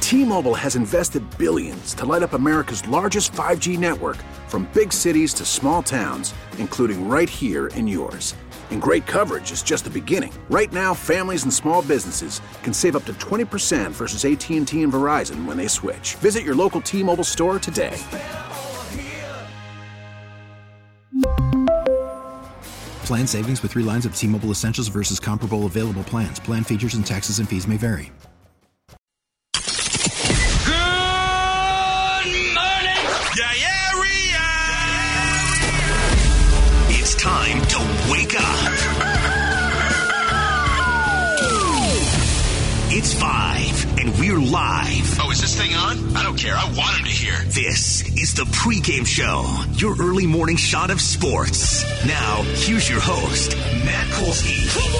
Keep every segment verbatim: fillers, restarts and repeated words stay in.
T-Mobile has invested billions to light up America's largest five G network, from big cities to small towns, including right here in yours. And great coverage is just the beginning. Right now, families and small businesses can save up to twenty percent versus A T and T and Verizon when they switch. Visit your local T-Mobile store today. Plan savings with three lines of T-Mobile Essentials versus comparable available plans. Plan features and taxes and fees may vary. Good morning, Diarrhea! It's time to wake up. It's five, and we're live. Oh, is this thing on? I don't care. I want him to hear. This is the pregame show, your early morning shot of sports. Now, here's your host, Matt Kolsky. Come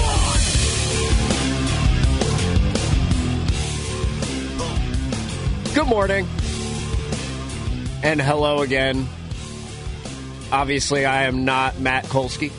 on! Good morning. And hello again. Obviously, I am not Matt Kolsky.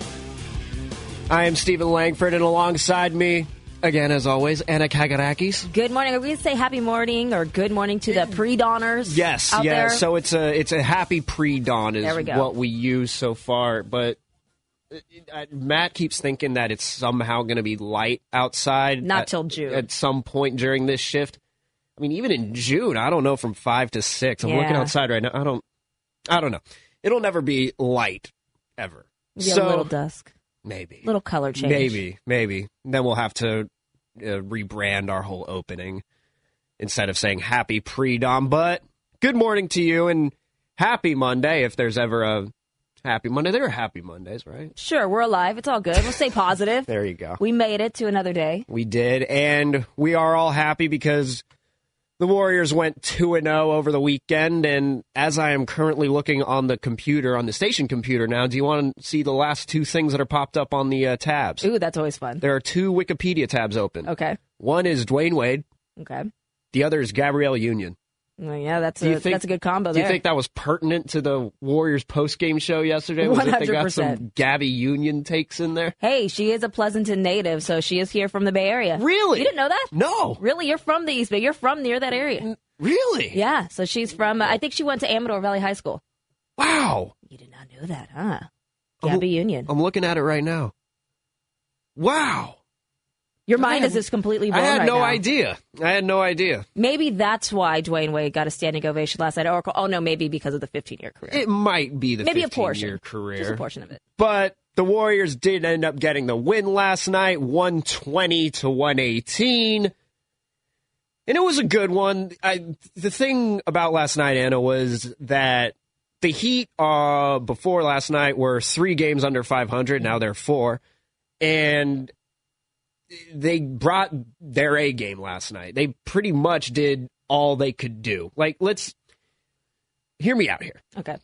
I am Stephen Langford, and alongside me, again, as always, Anna Kagarakis. Good morning. Are we going to say happy morning or good morning to the pre-dawners? Yes, out yes. there? So it's a it's a happy pre-dawn is There we go. what we use so far. But uh, uh, Matt keeps thinking that it's somehow going to be light outside. Not at, till June. At some point during this shift. I mean, even in June, I don't know, from five to six. I'm Yeah. looking outside right now. I don't, I don't know. It'll never be light, ever. Maybe so, a little dusk. Maybe. Little color change. Maybe, maybe. Then we'll have to uh, rebrand our whole opening instead of saying happy pre-dawn. But good morning to you and happy Monday if there's ever a happy Monday. There are happy Mondays, right? Sure, we're alive. It's all good. We'll stay positive. There you go. We made it to another day. We did, and we are all happy because the Warriors went two and oh over the weekend, and as I am currently looking on the computer, on the station computer now, do you want to see the last two things that are popped up on the uh, tabs? Ooh, that's always fun. There are two Wikipedia tabs open. Okay. One is Dwayne Wade. Okay. The other is Gabrielle Union. Well, yeah, that's Do you a, think- that's a good combo Do there. you think that was pertinent to the Warriors post-game show yesterday? Was it they got some one hundred percent. Gabby Union takes in there? Hey, she is a Pleasanton native, so she is here from the Bay Area. Really? You didn't know that? No. Really? You're from the East Bay. You're from near that area. Really? Yeah, so she's from, uh, I think she went to Amador Valley High School. Wow. You did not know that, huh? I'm- Gabby Union. I'm looking at it right now. Wow. Your mind I is had- just completely blown I had right no now. idea. I had no idea. Maybe that's why Dwayne Wade got a standing ovation last night. Or, oh, no, maybe because of the fifteen-year career. It might be the maybe a portion. fifteen-year career. Just a portion of it. But the Warriors did end up getting the win last night, one twenty to one eighteen. And it was a good one. I, the thing about last night, Anna, was that the Heat uh, before last night were three games under five hundred. Now they're four. And they brought their A game last night. They pretty much did all they could do. Like, let's hear me out here. Okay.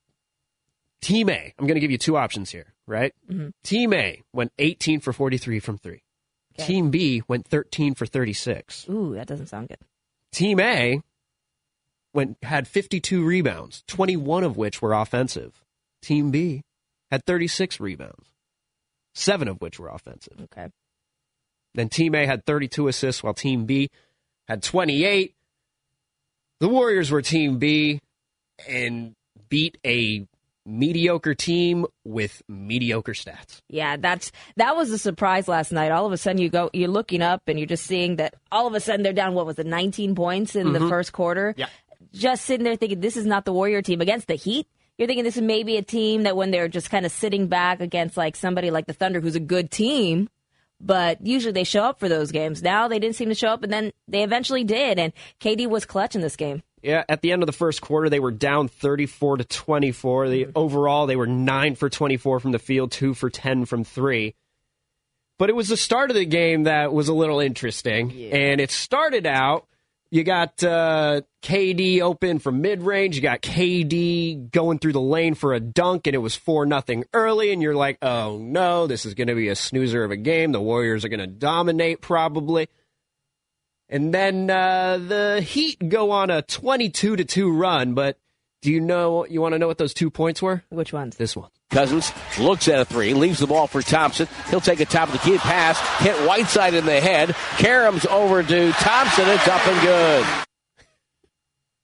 Team A, I'm going to give you two options here, right? Mm-hmm. Team A went eighteen for forty-three from three. Okay. Team B went thirteen for thirty-six. Ooh, that doesn't sound good. Team A went had fifty-two rebounds, twenty-one of which were offensive. Team B had thirty-six rebounds, seven of which were offensive. Okay. Then Team A had thirty-two assists, while Team B had twenty-eight. The Warriors were Team B and beat a mediocre team with mediocre stats. Yeah, that's that was a surprise last night. All of a sudden, you go, you're looking up and you're just seeing that all of a sudden they're down. What was it, nineteen points in Mm-hmm. the first quarter? Yeah. Just sitting there thinking, this is not the Warrior team against the Heat. You're thinking this is maybe a team that when they're just kind of sitting back against like somebody like the Thunder, who's a good team. But usually they show up for those games. Now they didn't seem to show up, and then they eventually did. And K D was clutch in this game. Yeah, at the end of the first quarter, they were down thirty-four to twenty-four. The, overall, they were nine for twenty-four from the field, two for ten from three. But it was the start of the game that was a little interesting. Yeah. And it started out, you got uh, K D open from mid-range. You got K D going through the lane for a dunk, and it was four nothing early. And you're like, oh, no, this is going to be a snoozer of a game. The Warriors are going to dominate probably. And then uh, the Heat go on a twenty-two to two run. But do you know, you want to know what those two points were? Which ones? This one. Cousins looks at a three, leaves the ball for Thompson. He'll take a top of the key pass, hit Whiteside in the head. Karam's over to Thompson. It's up and good.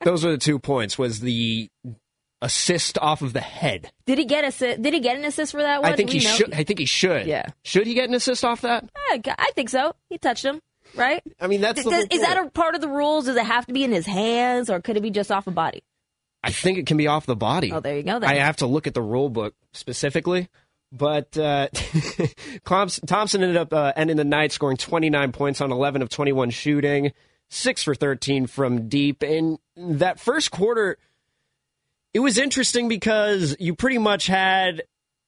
Those were the two points, was the assist off of the head. Did he get a Did he get an assist for that one? I think we he know? should. I think he should. Yeah. Should he get an assist off that? Yeah, I think so. He touched him, right? I mean, that's the Does, whole Is point. that a part of the rules? Does it have to be in his hands, or could it be just off a body? I think it can be off the body. Oh, there you go, then. I have to look at the rule book specifically. But uh, Thompson ended up uh, ending the night scoring twenty-nine points on eleven of twenty-one shooting, six for thirteen from deep. And that first quarter, it was interesting because you pretty much had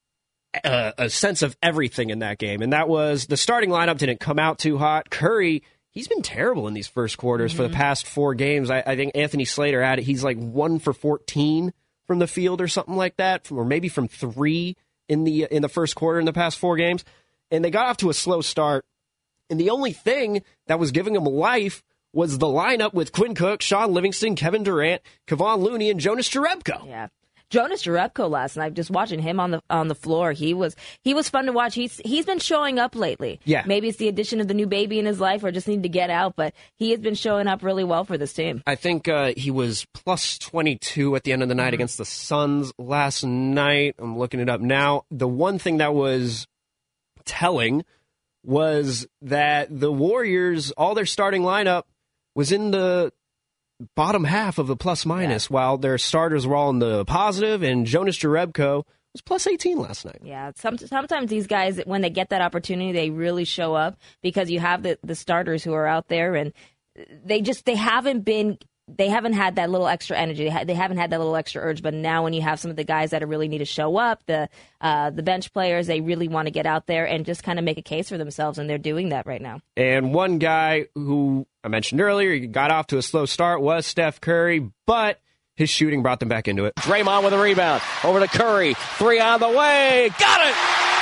a, a sense of everything in that game. And that was the starting lineup didn't come out too hot. Curry, he's been terrible in these first quarters mm-hmm. for the past four games. I, I think Anthony Slater had it. He's like one for fourteen from the field or something like that, or maybe from three in the in the first quarter in the past four games. And they got off to a slow start. And the only thing that was giving them life was the lineup with Quinn Cook, Sean Livingston, Kevin Durant, Kevon Looney, and Jonas Jerebko. Yeah. Jonas Jerebko last night, just watching him on the on the floor, he was he was fun to watch. He's he's been showing up lately. Yeah. Maybe it's the addition of the new baby in his life, or just need to get out, but he has been showing up really well for this team. I think uh, he was plus twenty-two at the end of the night mm-hmm. against the Suns last night. I'm looking it up now. The one thing that was telling was that the Warriors, all their starting lineup was in the bottom half of the plus minus, yeah. while their starters were all in the positive, and Jonas Jerebko was plus eighteen last night. Yeah, some, sometimes these guys, when they get that opportunity, they really show up because you have the, the starters who are out there, and they just they haven't been they haven't had that little extra energy. They haven't had that little extra urge. But now, when you have some of the guys that really need to show up, the uh, the bench players, they really want to get out there and just kind of make a case for themselves, and they're doing that right now. And one guy who I mentioned earlier, he got off to a slow start, was Steph Curry, but his shooting brought them back into it. Draymond with a rebound. Over to Curry. Three on the way. Got it!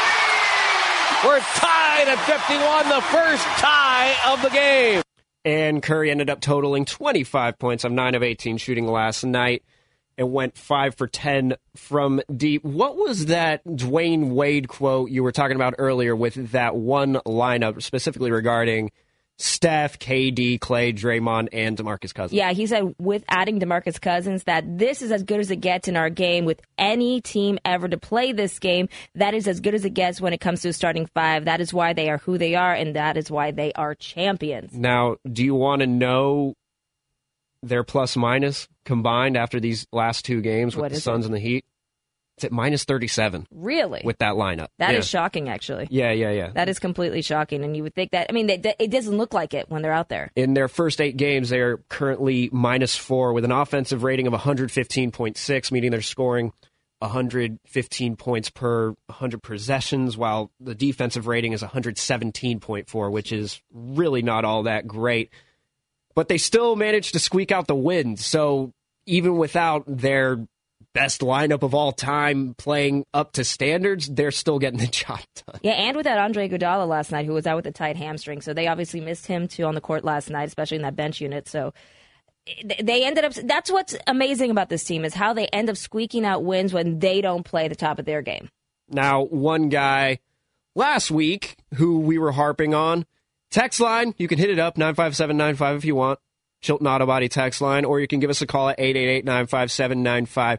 We're tied at fifty-one, the first tie of the game. And Curry ended up totaling twenty-five points on nine of eighteen shooting last night and went five for ten from deep. What was that Dwayne Wade quote you were talking about earlier with that one lineup, specifically regarding Steph, K D, Clay, Draymond, and DeMarcus Cousins? Yeah, he said with adding DeMarcus Cousins that this is as good as it gets in our game with any team ever to play this game. That is as good as it gets when it comes to a starting five. That is why they are who they are, and that is why they are champions. Now, do you want to know their plus minus combined after these last two games with what the is Suns it? and the Heat? It's at minus thirty-seven. Really? With that lineup. That yeah. is shocking, actually. Yeah, yeah, yeah. That is completely shocking, and you would think that, I mean, they, it doesn't look like it when they're out there. In their first eight games, they are currently minus four with an offensive rating of one fifteen point six, meaning they're scoring one fifteen points per one hundred possessions, while the defensive rating is one seventeen point four, which is really not all that great. But they still managed to squeak out the win, so even without their best lineup of all time playing up to standards, they're still getting the job done. Yeah, and without Andre Iguodala last night, who was out with a tight hamstring. So they obviously missed him, too, on the court last night, especially in that bench unit. So they ended up, that's what's amazing about this team, is how they end up squeaking out wins when they don't play the top of their game. Now, one guy last week who we were harping on, text line, you can hit it up, nine five seven nine five if you want, Chilton Auto Body text line, or you can give us a call at eight eight eight, nine five seven, nine five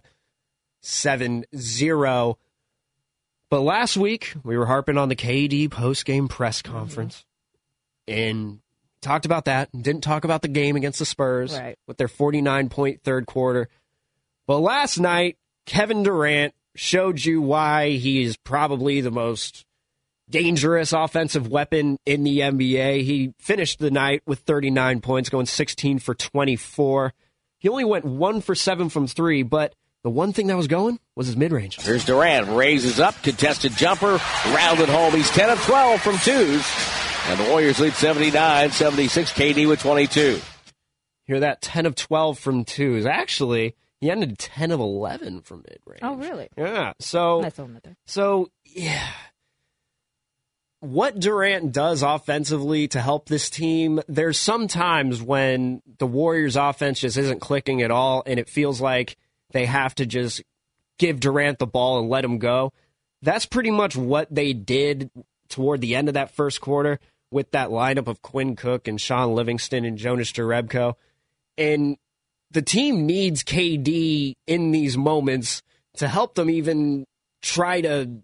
seven zero. But last week, we were harping on the K D post-game press conference and talked about that. Didn't talk about the game against the Spurs right. with their forty-nine point third quarter. But last night, Kevin Durant showed you why he is probably the most dangerous offensive weapon in the N B A. He finished the night with thirty-nine points, going sixteen for twenty-four. He only went one for seven from three, but the one thing that was going was his mid-range. Here's Durant, raises up, contested jumper, rounded home. He's ten of twelve from twos. And the Warriors lead seventy-nine seventy-six, K D with twenty-two. Hear that? ten of twelve from twos. Actually, he ended ten of eleven from mid-range. Oh, really? Yeah. So, Nice on that there. so yeah. What Durant does offensively to help this team, there's some times when the Warriors' offense just isn't clicking at all, and it feels like they have to just give Durant the ball and let him go. That's pretty much what they did toward the end of that first quarter with that lineup of Quinn Cook and Sean Livingston and Jonas Jerebko. And the team needs K D in these moments to help them even try to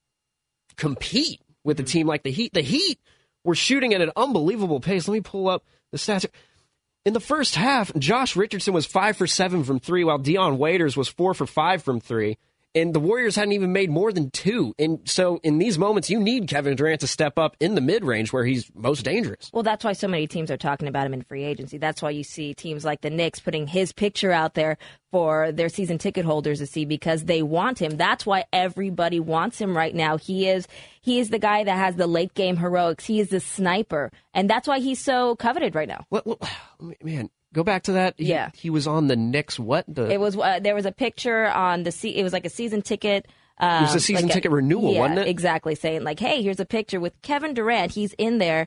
compete with a team like the Heat. The Heat were shooting at an unbelievable pace. Let me pull up the stats. In the first half, Josh Richardson was five for seven from three, while Dion Waiters was four for five from three. And the Warriors hadn't even made more than two. And so in these moments, you need Kevin Durant to step up in the mid-range where he's most dangerous. Well, that's why so many teams are talking about him in free agency. That's why you see teams like the Knicks putting his picture out there for their season ticket holders to see, because they want him. That's why everybody wants him right now. He is he is the guy that has the late game heroics. He is the sniper. And that's why he's so coveted right now. What, what, man, go back to that. He, yeah. He was on the Knicks. What? The... It was, uh, there was a picture on the, se- it was like a season ticket. Um, it was a season like ticket a, renewal, yeah, wasn't it? Exactly. Saying like, hey, here's a picture with Kevin Durant. He's in there.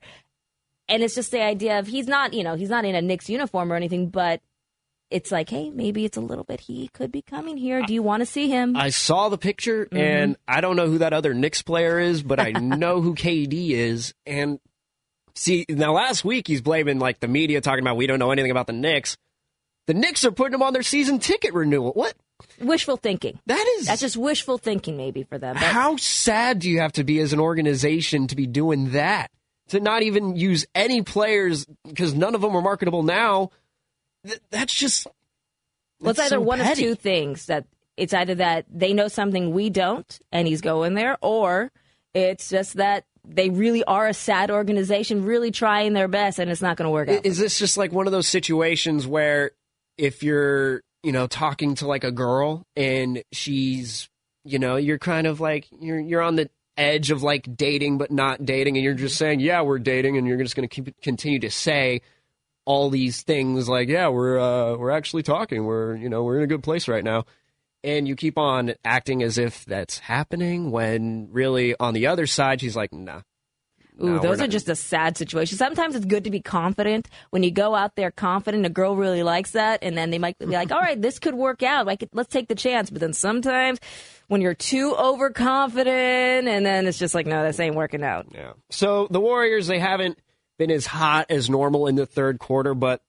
And it's just the idea of, he's not, you know, he's not in a Knicks uniform or anything, but it's like, hey, maybe it's a little bit, he could be coming here. Do you want to see him? I saw the picture, mm-hmm. and I don't know who that other Knicks player is, but I know who K D is. And see, now last week he's blaming like the media, talking about we don't know anything about the Knicks. The Knicks are putting him on their season ticket renewal. What? Wishful thinking. That is... That's just wishful thinking maybe for them. But... How sad do you have to be as an organization to be doing that? To not even use any players, because none of them are marketable now. Th- that's just... That's well, it's either so one petty. of two things. That it's either that they know something we don't, and he's going there, or it's just that they really are a sad organization, really trying their best, and it's not going to work out. Is this just like one of those situations where if you're, you know, talking to like a girl and she's, you know, you're kind of like, you're you're on the edge of like dating but not dating, and you're just saying, yeah, we're dating, and you're just going to keep continue to say all these things like, yeah, we're uh, we're actually talking, we're, you know, we're in a good place right now. And you keep on acting as if that's happening when really on the other side, she's like, nah. Ooh, no, those not. are just a sad situation. Sometimes it's good to be confident. When you go out there confident, a girl really likes that, and then they might be like, all right, this could work out. Like, let's take the chance. But then sometimes when you're too overconfident, and then it's just like, no, this ain't working out. Yeah. So the Warriors, they haven't been as hot as normal in the third quarter, but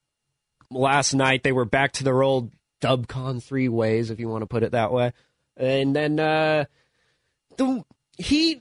last night they were back to their old Dubcon three ways, if you want to put it that way. And then uh, the Heat,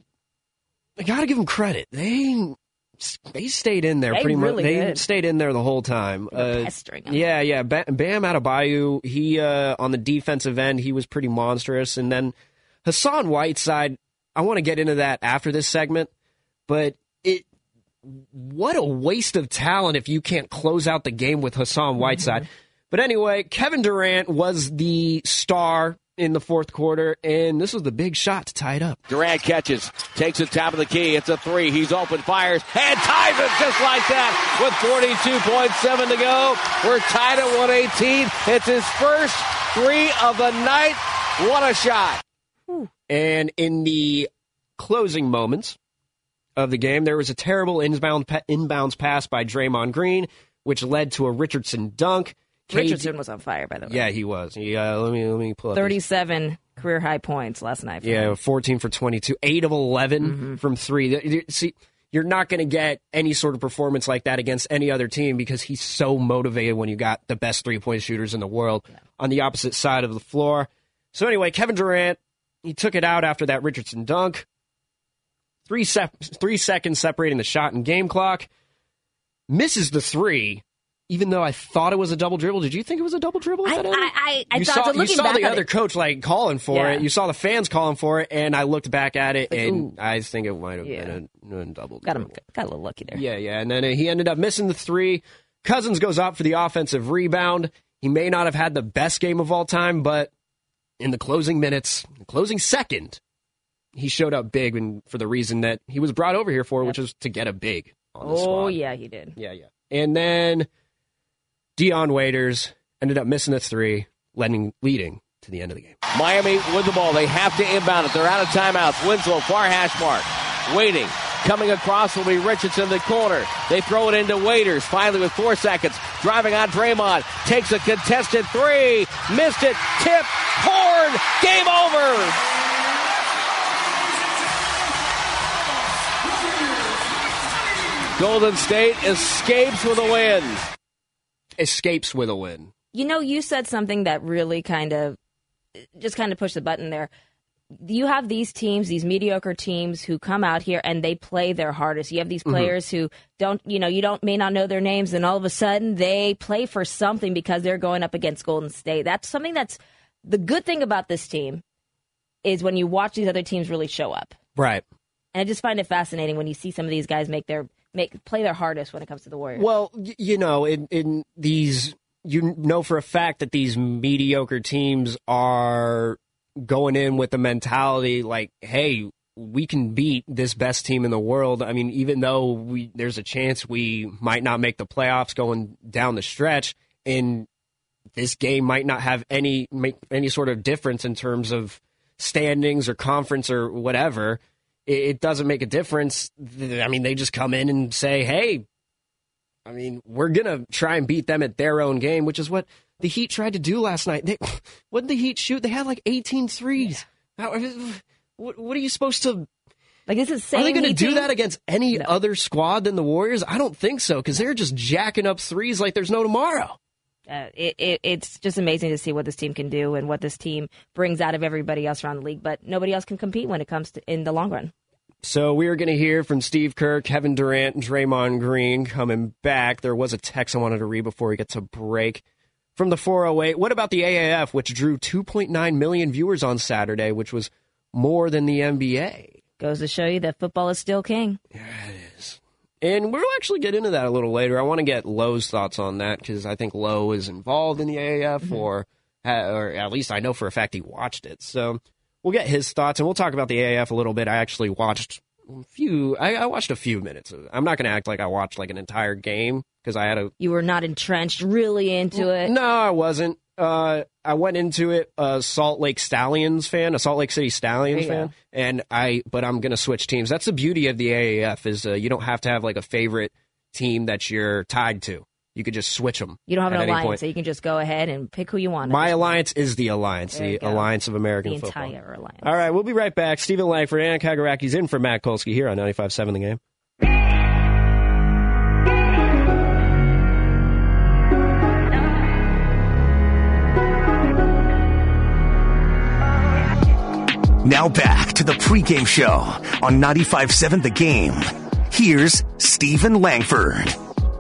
I got to give them credit. They they stayed in there they pretty really much. They did. stayed in there the whole time. Uh, pestering them. yeah, yeah. Bam, Bam Adebayo, he uh, on the defensive end, he was pretty monstrous. And then Hassan Whiteside, I want to get into that after this segment, but it what a waste of talent if you can't close out the game with Hassan Whiteside. Mm-hmm. But anyway, Kevin Durant was the star in the fourth quarter, and this was the big shot to tie it up. Durant catches, takes the top of the key. It's a three. He's open, fires, and ties it just like that with forty-two point seven to go. We're tied at one eighteen. It's his first three of the night. What a shot. And in the closing moments of the game, there was a terrible inbound inbounds pass by Draymond Green, which led to a Richardson dunk. Richardson was on fire, by the way. Yeah, he was. He, uh, let me let me pull up thirty-seven this. Career high points last night. For yeah, him. fourteen for twenty-two, eight of eleven mm-hmm. from three. See, you're not going to get any sort of performance like that against any other team because he's so motivated when you got the best three-point shooters in the world yeah. on the opposite side of the floor. So anyway, Kevin Durant, he took it out after that Richardson dunk. Three, se- three seconds separating the shot and game clock. Misses the three. Even though I thought it was a double dribble, did you think it was a double dribble? I, I, I, I you thought saw, so. Looking you saw back the other it, coach like calling for yeah. it. You saw the fans calling for it, and I looked back at it, like, and ooh. I think it might have yeah. been a, a double got dribble. him, got a little lucky there. Yeah, yeah, and then he ended up missing the three. Cousins goes up for the offensive rebound. He may not have had the best game of all time, but in the closing minutes, the closing second, he showed up big, and for the reason that he was brought over here for, yep. which was to get a big on the oh, squad. yeah, he did. Yeah, yeah. And then Dion Waiters ended up missing the three, leading, leading to the end of the game. Miami with the ball. They have to inbound it. They're out of timeouts. Winslow, far hash mark. Waiting. Coming across will be Richardson in the corner. They throw it into Waiters. Finally with four seconds. Driving on Draymond. Takes a contested three. Missed it. Tip. Horn. Game over. Golden State escapes with a win. Escapes with a win. You know, you said something that really kind of just kind of pushed the button there. You have these teams, these mediocre teams who come out here and they play their hardest. You have these players mm-hmm. who don't, you know, you don't may not know their names, and all of a sudden they play for something because they're going up against Golden State. That's something that's the good thing about this team is when you watch these other teams really show up. Right. And I just find it fascinating when you see some of these guys make their make play their hardest when it comes to the Warriors. Well, you know, in, in these, you know for a fact that these mediocre teams are going in with the mentality like, hey, we can beat this best team in the world. I mean, even though we there's a chance we might not make the playoffs going down the stretch, and this game might not have any make any sort of difference in terms of standings or conference or whatever. It, it doesn't make a difference. I mean, they just come in and say, hey, I mean, we're going to try and beat them at their own game, which is what the Heat tried to do last night. They, what did the Heat shoot? They had like eighteen threes. How, what, what are you supposed to... Like, this is Are they going to do team? that against any no. other squad than the Warriors? I don't think so, because they're just jacking up threes like there's no tomorrow. Uh, it, it, it's just amazing to see what this team can do and what this team brings out of everybody else around the league. But nobody else can compete when it comes to in the long run. So we are going to hear from Steve Kerr, Kevin Durant, and Draymond Green coming back. There was a text I wanted to read before we get to break. From the four oh eight, what about the A A F, which drew two point nine million viewers on Saturday, which was more than the N B A? Goes to show you that football is still king. Yeah, it is. And we'll actually get into that a little later. I want to get Lowe's thoughts on that because I think Lowe is involved in the A A F, mm-hmm. or, or at least I know for a fact he watched it. So we'll get his thoughts, and we'll talk about the A A F a little bit. I actually watched a few. I, I watched a few minutes. I'm not going to act like I watched like an entire game because I had a. You were not entrenched really into it. No, I wasn't. Uh, I went into it a Salt Lake Stallions fan, a Salt Lake City Stallions fan, go. and I. But I'm going to switch teams. That's the beauty of the A A F is uh, you don't have to have like a favorite team that you're tied to. You could just switch them. You don't have an alliance, point. so you can just go ahead and pick who you want. My alliance is the Alliance, the go. Alliance of American the Football. The entire alliance. All right, we'll be right back. Stephen Langford and Anna Kagaraki's in for Matt Kolsky here on ninety-five point seven The Game. Now back to the pregame show on ninety-five point seven The Game. Here's Stephen Langford.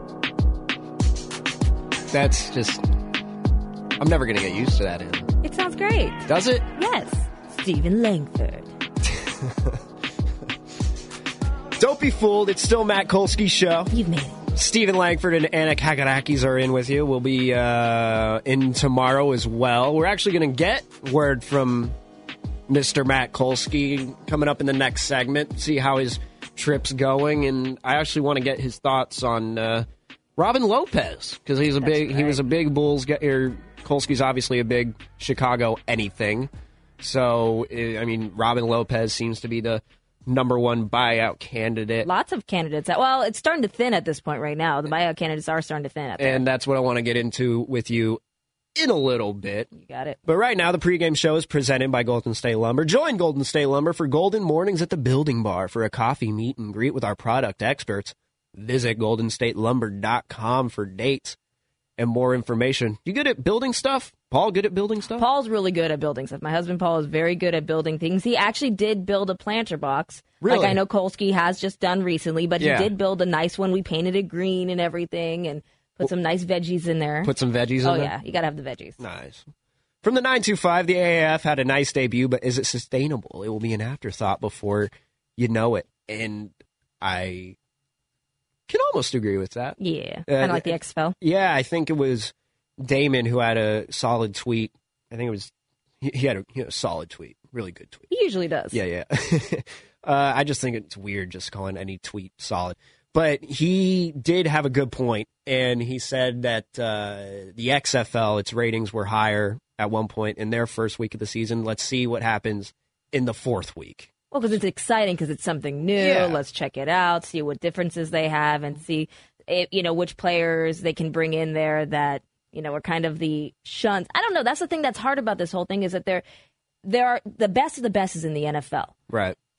That's just... I'm never going to get used to that, Anna. It sounds great. Does it? Yes. Stephen Langford. Don't be fooled. It's still Matt Kolsky's show. You've made it. Stephen Langford and Anna Kagarakis are in with you. We'll be uh, in tomorrow as well. We're actually going to get word from Mister Matt Kolsky coming up in the next segment, see how his trip's going, and I actually want to get his thoughts on uh, Robin Lopez because he's a That's big right. he was a big Bulls guy. Or Kolsky's obviously a big Chicago anything, so I mean Robin Lopez seems to be the number one buyout candidate. Lots of candidates. Well, it's starting to thin at this point right now. The buyout candidates are starting to thin out there. And that's what I want to get into with you in a little bit. You got it. But right now, the pregame show is presented by Golden State Lumber. Join Golden State Lumber for Golden Mornings at the Building Bar for a coffee meet and greet with our product experts. Visit golden state lumber dot com for dates and more information. You good at building stuff? Paul good at building stuff? Paul's really good at building stuff. My husband Paul is very good at building things. He actually did build a planter box. Really? Like I know Kolsky has just done recently, but Yeah. he did build a nice one. We painted it green and everything and put some nice veggies in there. Put some veggies in oh, there? Oh, yeah. You got to have the veggies. Nice. From the nine two five, the A A F had a nice debut, but is it sustainable? It will be an afterthought before you know it. And I can almost agree with that. Yeah. Uh, Kind of like the X F L. Yeah, I think it was Damon who had a solid tweet. I think it was, he, he, had, a, he had a solid tweet. Really good tweet. He usually does. Yeah, yeah. uh, I just think it's weird just calling any tweet solid. But he did have a good point, and he said that uh, the X F L, its ratings were higher at one point in their first week of the season. Let's see what happens in the fourth week. Well, because it's exciting because it's something new. Yeah. Let's check it out, see what differences they have, and see, if, you know, which players they can bring in there that, you know, are kind of the shuns. I don't know. That's the thing that's hard about this whole thing is that they're, there are the best of the best is in the N F L. Right.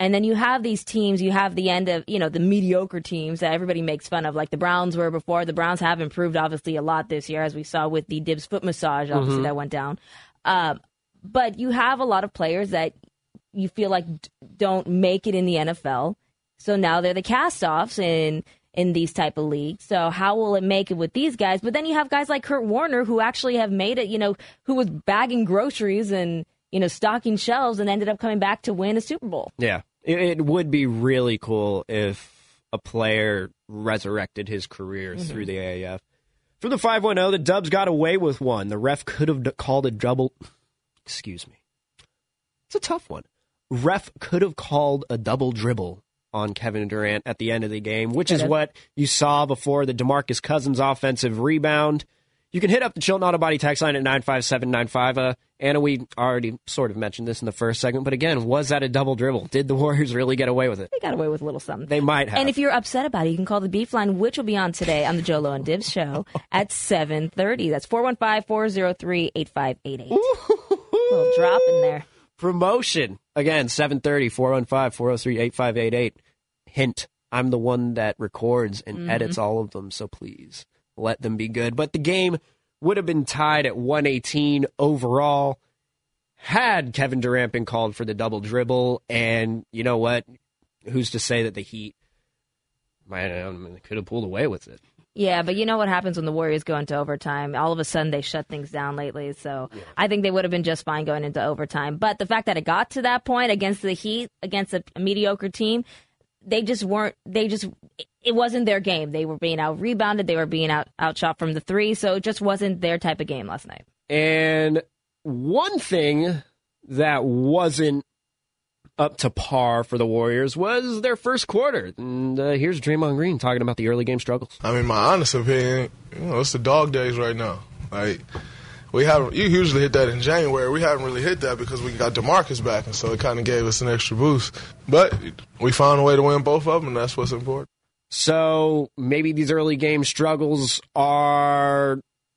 And then you have these teams, you have the end of, you know, the mediocre teams that everybody makes fun of, like the Browns were before. The Browns have improved, obviously, a lot this year, as we saw with the Dibs foot massage, obviously, mm-hmm. that went down. Um, but you have a lot of players that you feel like d- don't make it in the N F L. So now they're the cast-offs in, in these type of leagues. So how will it make it with these guys? But then you have guys like Kurt Warner who actually have made it, you know, who was bagging groceries and, you know, stocking shelves and ended up coming back to win a Super Bowl. Yeah. It would be really cool if a player resurrected his career mm-hmm. through the A A F. For the five one oh, the Dubs got away with one. The ref could have called a double. Excuse me. It's a tough one. Ref could have called a double dribble on Kevin Durant at the end of the game, which is what you saw before the DeMarcus Cousins offensive rebound. You can hit up the Chilton Auto Body text line at nine five seven nine five. Uh, Anna, we already sort of mentioned this in the first segment, but again, was that a double dribble? Did the Warriors really get away with it? They got away with a little something. They might have. And if you're upset about it, you can call the Beef Line, which will be on today on the Jolo and Dibs show at seven thirty. That's four one five, four oh three, eight five eight eight. Little drop in there. Promotion. Again, seven thirty, four one five, four oh three, eight five eight eight. Hint, I'm the one that records and mm-hmm. edits all of them, so please let them be good. But the game would have been tied at one eighteen overall had Kevin Durant been called for the double dribble. And you know what? Who's to say that the Heat might have, could have pulled away with it? Yeah, but you know what happens when the Warriors go into overtime? All of a sudden, they shut things down lately. So yeah. I think they would have been just fine going into overtime. But the fact that it got to that point against the Heat, against a, a mediocre team, they just weren't, they just, it wasn't their game. They were being out rebounded. They were being out outshot from the three. So it just wasn't their type of game last night. And one thing that wasn't up to par for the Warriors was their first quarter. And uh, here's Draymond Green talking about the early game struggles. I mean, my honest opinion, you know, it's the dog days right now. Like, we haven't, you usually hit that in January. We haven't really hit that because we got DeMarcus back, and so it kind of gave us an extra boost. But we found a way to win both of them, and that's what's important. So maybe these early game struggles are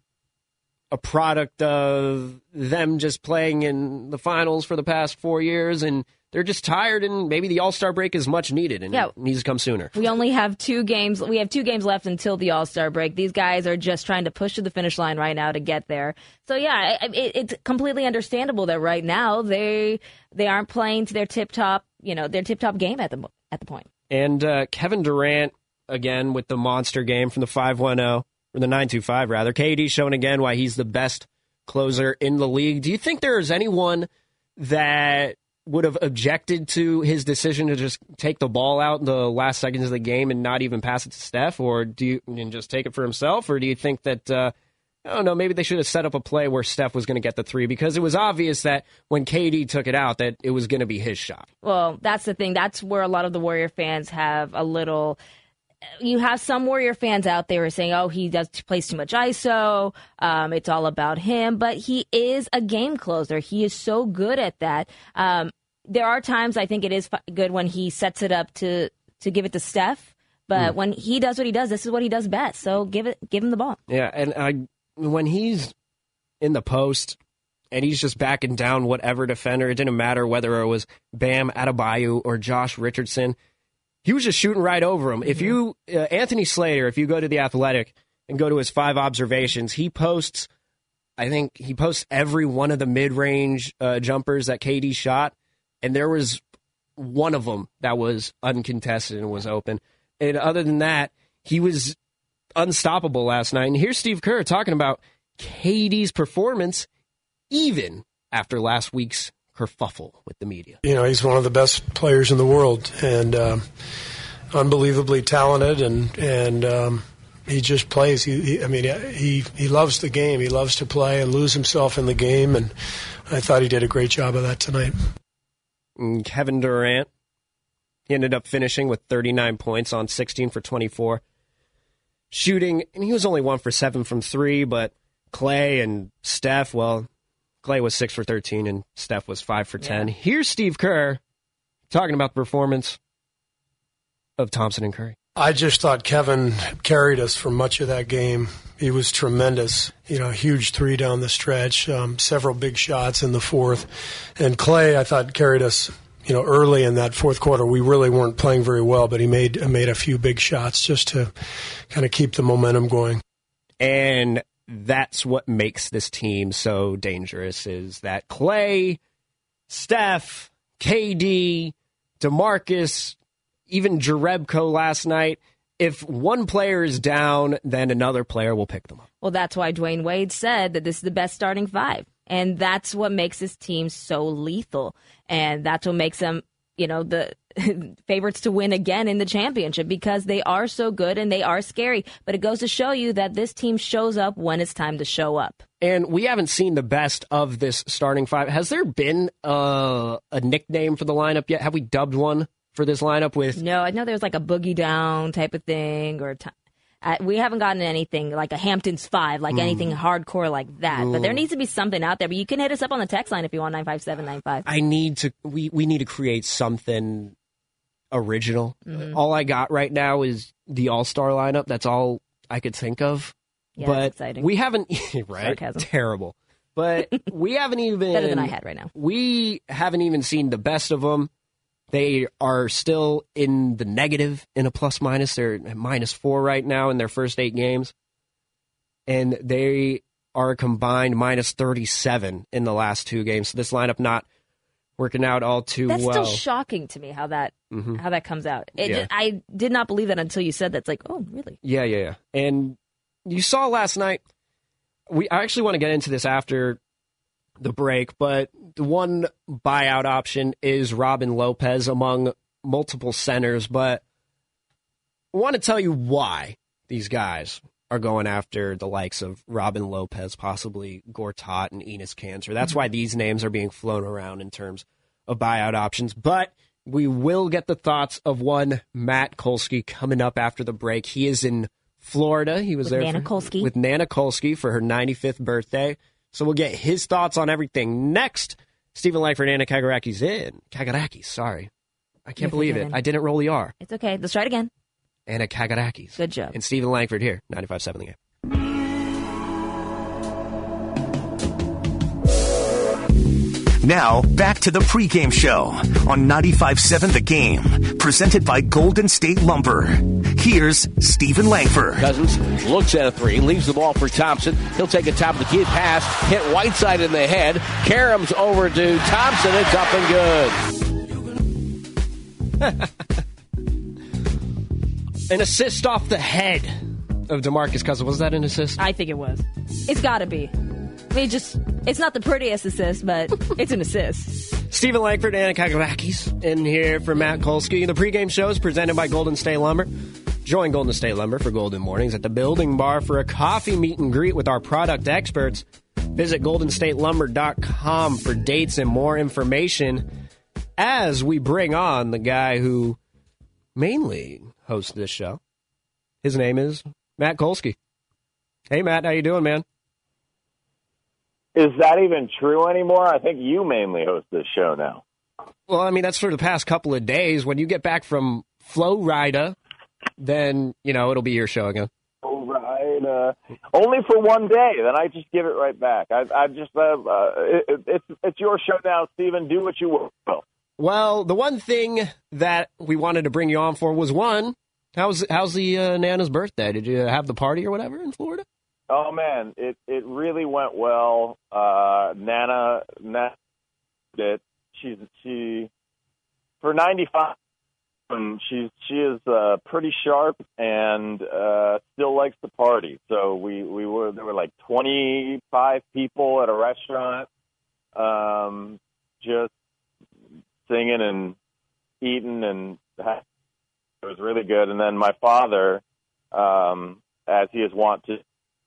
a product of them just playing in the finals for the past four years, and they're just tired, and maybe the All-Star break is much needed, and yeah. it needs to come sooner. We only have two games. We have two games left until the All-Star break. These guys are just trying to push to the finish line right now to get there. So, yeah, it, it's completely understandable that right now they they aren't playing to their tip-top, you know, their tip-top game at the at the point. And uh, Kevin Durant, again, with the monster game from the five one oh, or the nine two five, rather. K D showing again why he's the best closer in the league. Do you think there is anyone that would have objected to his decision to just take the ball out in the last seconds of the game and not even pass it to Steph, or do you and just take it for himself, or do you think that, uh, I don't know, maybe they should have set up a play where Steph was going to get the three, because it was obvious that when K D took it out that it was going to be his shot. Well, that's the thing. That's where a lot of the Warrior fans have a little... You have some Warrior fans out there who are saying, oh, he does plays too much I S O, um, it's all about him, but he is a game closer. He is so good at that. Um, there are times I think it is good when he sets it up to, to give it to Steph, but mm. when he does what he does, this is what he does best, so give it, give him the ball. Yeah, and I, when he's in the post and he's just backing down whatever defender, it didn't matter whether it was Bam Adebayo or Josh Richardson, he was just shooting right over him. Mm-hmm. If you, uh, Anthony Slater, if you go to The Athletic and go to his five observations, he posts, I think he posts every one of the mid-range uh, jumpers that K D shot, and there was one of them that was uncontested and was open. And other than that, he was unstoppable last night. And here's Steve Kerr talking about K D's performance even after last week's kerfuffle with the media. You know, he's one of the best players in the world, and um, unbelievably talented, and and um, he just plays. He, he, I mean, he he loves the game. He loves to play and lose himself in the game, and I thought he did a great job of that tonight. And Kevin Durant, he ended up finishing with thirty-nine points on sixteen for twenty-four. Shooting, and he was only one for seven from three, but Clay and Steph, well, Clay was six for thirteen, and Steph was five for ten. Yeah. Here's Steve Kerr talking about the performance of Thompson and Curry. I just thought Kevin carried us for much of that game. He was tremendous. You know, huge three down the stretch, um, several big shots in the fourth. And Clay, I thought, carried us, you know, early in that fourth quarter, we really weren't playing very well, but he made made a few big shots just to kind of keep the momentum going. And that's what makes this team so dangerous, is that Clay, Steph, K D, DeMarcus, even Jerebko last night, if one player is down, then another player will pick them up. Well, that's why Dwayne Wade said that this is the best starting five. And that's what makes this team so lethal. And that's what makes them, you know, the favorites to win again in the championship, because they are so good and they are scary. But it goes to show you that this team shows up when it's time to show up. And we haven't seen the best of this starting five. Has there been uh, a nickname for the lineup yet? Have we dubbed one for this lineup with? No, I know there's like a boogie down type of thing, or t- uh, we haven't gotten anything like a Hamptons five, like mm. anything hardcore like that. Ooh. But there needs to be something out there. But you can hit us up on the text line if you want, nine five seven nine five. I need to. We we need to create something original. Mm-hmm. All I got right now is the All-Star lineup. That's all I could think of. Yeah, but exciting. We haven't. Right? Sarcasm. Terrible. But we haven't even better than I had right now. We haven't even seen the best of them. They are still in the negative in a plus minus. They're at minus four right now in their first eight games. And they are a combined minus thirty-seven in the last two games. So this lineup not working out all too That's well. That's still shocking to me how that mm-hmm. how that comes out. It yeah. just, I did not believe that until you said that. It's like, oh, really? Yeah, yeah, yeah. And you saw last night, we I actually want to get into this after the break, but the one buyout option is Robin Lopez among multiple centers. But I want to tell you why these guys are going after the likes of Robin Lopez, possibly Gortat and Enes Kanter. That's mm-hmm. why these names are being flown around in terms of buyout options. But we will get the thoughts of one Matt Kolsky coming up after the break. He is in Florida. He was with there Nana for, Kolsky. with Nana Kolsky for her ninety-fifth birthday. So we'll get his thoughts on everything next. Stephen Langford, Anna Kagarakis in. Kagarakis, sorry. I can't You're believe forgiven. it. I didn't roll the R. It's okay. Let's try it again. Anna Kagarakis. Good job. And Stephen Langford here, ninety-five point seven The Game. Now, back to the pregame show on ninety-five point seven The Game, presented by Golden State Lumber. Here's Stephen Langford. Cousins looks at a three, leaves the ball for Thompson. He'll take a top of the key pass, hit Whiteside in the head. Karam's over to Thompson. It's up and good. An assist off the head of DeMarcus Cousins. Was that an assist? I think it was. It's got to be. I mean, just, it's not the prettiest assist, but it's an assist. Stephen Langford and Anna Kagarakis in here for Matt Kolsky. The pregame show is presented by Golden State Lumber. Join Golden State Lumber for Golden Mornings at the Building Bar for a coffee meet and greet with our product experts. Visit golden state lumber dot com for dates and more information as we bring on the guy who mainly hosts this show. His name is Matt Kolsky. Hey, Matt, how you doing, man? Is that even true anymore? I think you mainly host this show now. Well, I mean, that's for the past couple of days. When you get back from Florida, then, you know, it'll be your show again. Florida. Only for one day. Then I just give it right back. I, I just, uh, uh, it, it's, it's your show now, Stephen. Do what you will. Well, the one thing that we wanted to bring you on for was, one, how's, how's the uh, Nana's birthday? Did you have the party or whatever in Florida? Oh, man, it, it really went well. Uh, Nana, Nana did. She's, she, for ninety-five, um, she's, she is uh, pretty sharp and uh, still likes to party. So we, we were, there were like twenty-five people at a restaurant, um, just singing and eating, and it was really good. And then my father, um, as he is wont to,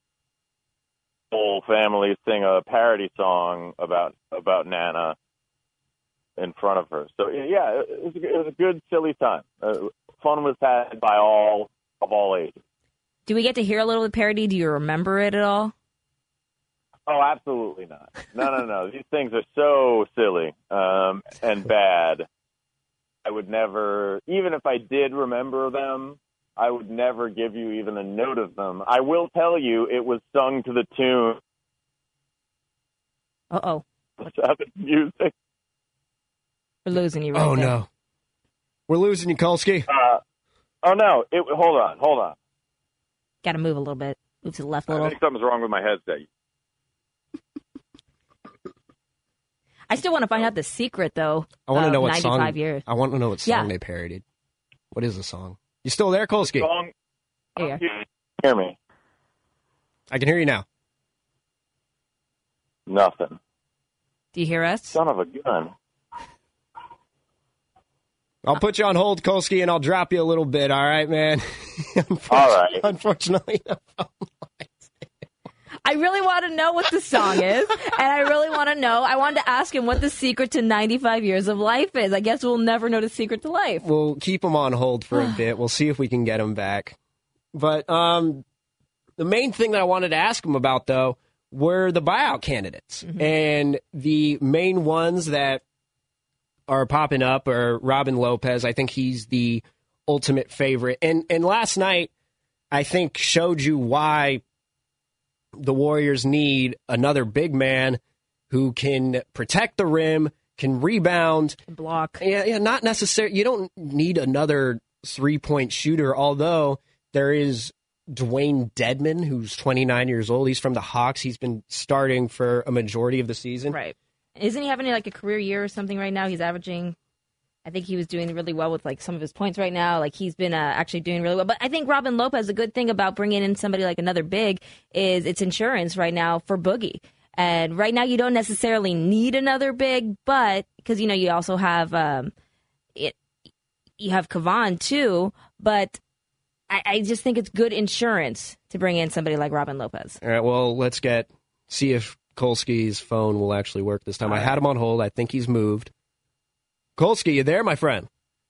whole family sing a parody song about about Nana in front of her. So yeah, it was, it was a good silly time. Uh, fun was had by all of all ages. Do we get to hear a little of the parody? Do you remember it at all? Oh, absolutely not. No, no, no. These things are so silly um, and bad. I would never, even if I did remember them, I would never give you even a note of them. I will tell you it was sung to the tune. Uh-oh. What's up with music? We're losing you right Oh, there. no. We're losing you, Kolsky. Uh, oh, no. It, hold on. Hold on. Got to move a little bit. Move to the left a I little. think something's wrong with my headset. I still want to find out the secret, though. I want to of know what ninety-five song. years. I want to know what song Yeah. they parodied. What is the song? You still there, Kolsky? Song, Here. hear me. I can hear you now. Nothing. Do you hear us? Son of a gun. I'll put you on hold, Kolsky, and I'll drop you a little bit. All right, man. All right. Unfortunately, no. I really want to know what the song is, and I really want to know. I wanted to ask him what the secret to ninety-five years of life is. I guess we'll never know the secret to life. We'll keep him on hold for a bit. We'll see if we can get him back. But um, the main thing that I wanted to ask him about, though, were the buyout candidates. Mm-hmm. And the main ones that are popping up are Robin Lopez. I think he's the ultimate favorite. And and last night, I think, showed you why the Warriors need another big man who can protect the rim, can rebound, block. Yeah, yeah, not necessarily. You don't need another three-point shooter, although there is Dwayne Dedman, who's twenty-nine years old. He's from the Hawks. He's been starting for a majority of the season. Right. Isn't he having like a career year or something right now? He's averaging, I think he was doing really well with like some of his points right now. Like he's been uh, actually doing really well. But I think Robin Lopez, the good thing about bringing in somebody like another big is it's insurance right now for Boogie. And right now you don't necessarily need another big, but because, you know, you also have um, it, you have Kavan too. But I, I just think it's good insurance to bring in somebody like Robin Lopez. All right, well, let's get see if Kolsky's phone will actually work this time. I had him on hold. I think he's moved. Kolsky, you there, my friend?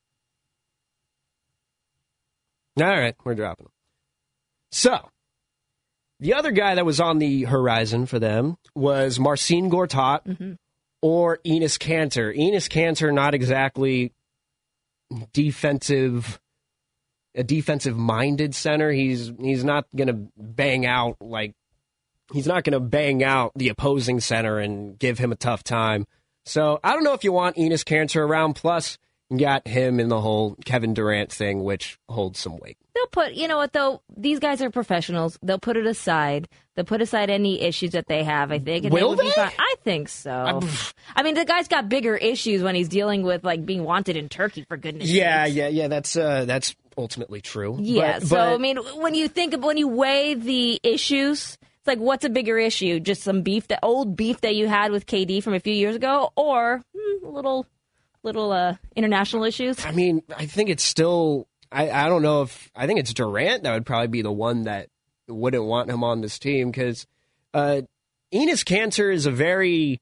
All right, we're dropping him. So, the other guy that was on the horizon for them was Marcin Gortat mm-hmm. or Enes Kanter. Enes Kanter, not exactly defensive, a defensive-minded center. He's he's not going to bang out like he's not going to bang out the opposing center and give him a tough time. So I don't know if you want Enes Kanter around. Plus, you got him in the whole Kevin Durant thing, which holds some weight. They'll put, you know what, though? These guys are professionals. They'll put it aside. They'll put aside any issues that they have, I think. And Will they? they? Be fine. I think so. I'm... I mean, the guy's got bigger issues when he's dealing with, like, being wanted in Turkey, for goodness Yeah, sakes. yeah, yeah. That's uh, that's ultimately true. Yeah, but, so, but... I mean, when you think of, when you weigh the issues, it's like, what's a bigger issue? Just some beef, that old beef that you had with K D from a few years ago, or hmm, a little... little uh, international issues? I mean, I think it's still, I, I don't know if, I think it's Durant that would probably be the one that wouldn't want him on this team because uh, Enes Kanter is a very,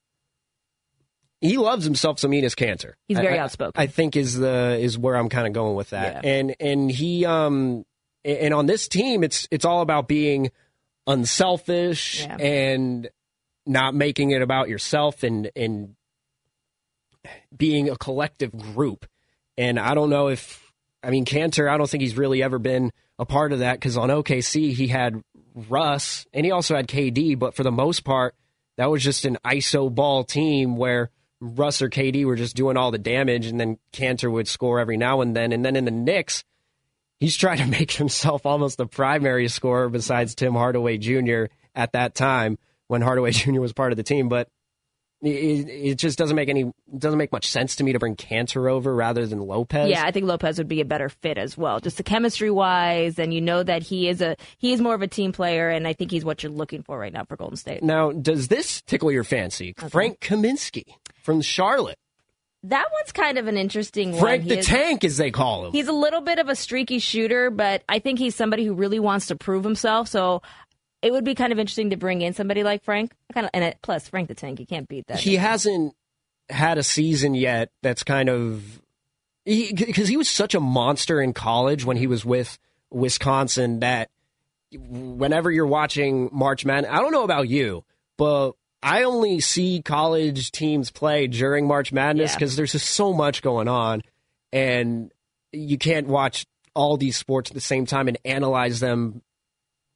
he loves himself some Enes Kanter. He's very I, outspoken. I think is the is where I'm kind of going with that. Yeah. And and he, um and on this team, it's it's all about being unselfish Yeah. and not making it about yourself and and being a collective group. And I don't know if, I mean, Kanter, I don't think he's really ever been a part of that because on O K C, he had Russ and he also had K D, but for the most part, that was just an I S O ball team where Russ or K D were just doing all the damage and then Kanter would score every now and then. And then in the Knicks, he's trying to make himself almost the primary scorer besides Tim Hardaway Junior at that time when Hardaway Junior was part of the team. But It, it just doesn't make any doesn't make much sense to me to bring Kanter over rather than Lopez. Yeah, I think Lopez would be a better fit as well, just the chemistry wise, and you know that he is a he is more of a team player, and I think he's what you're looking for right now for Golden State. Now, does this tickle your fancy? Okay. Frank Kaminsky from Charlotte. That one's kind of an interesting Frank one. the He is, Tank, as they call him. He's a little bit of a streaky shooter, but I think he's somebody who really wants to prove himself. So it would be kind of interesting to bring in somebody like Frank. Kind of, and it, plus Frank the Tank, you can't beat that. He hasn't had a season yet that's kind of because he, he was such a monster in college when he was with Wisconsin that whenever you're watching March Madness, I don't know about you, but I only see college teams play during March Madness because yeah. there's just so much going on, and you can't watch all these sports at the same time and analyze them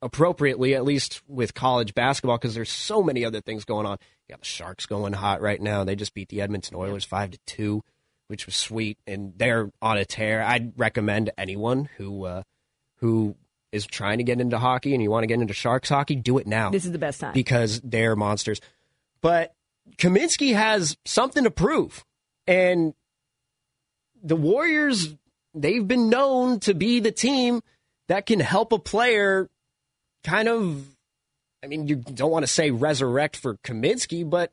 appropriately, at least with college basketball, because there's so many other things going on. You got the Sharks going hot right now. They just beat the Edmonton Oilers five to two, which was sweet, and they're on a tear. I'd recommend anyone who uh, who is trying to get into hockey and you want to get into Sharks hockey, do it now. This is the best time. Because they're monsters. But Kaminsky has something to prove. And the Warriors, they've been known to be the team that can help a player kind of, I mean, you don't want to say resurrect for Kaminsky, but